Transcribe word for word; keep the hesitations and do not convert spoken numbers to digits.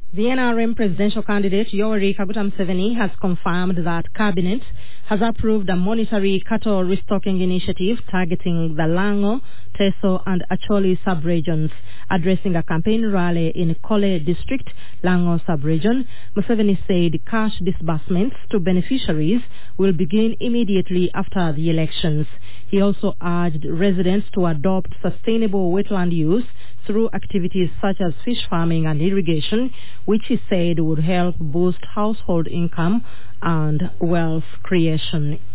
The N R M presidential candidate Yoweri Kaguta Museveni has confirmed that Cabinet has approved a monetary cattle restocking initiative targeting the Lango, Teso and Acholi sub-regions. Addressing a campaign rally in Kole district, Lango sub-region, Museveni said cash disbursements to beneficiaries will begin immediately after the elections. He also urged residents to adopt sustainable wetland use through activities such as fish farming and irrigation, which he said would help boost household income and wealth creation.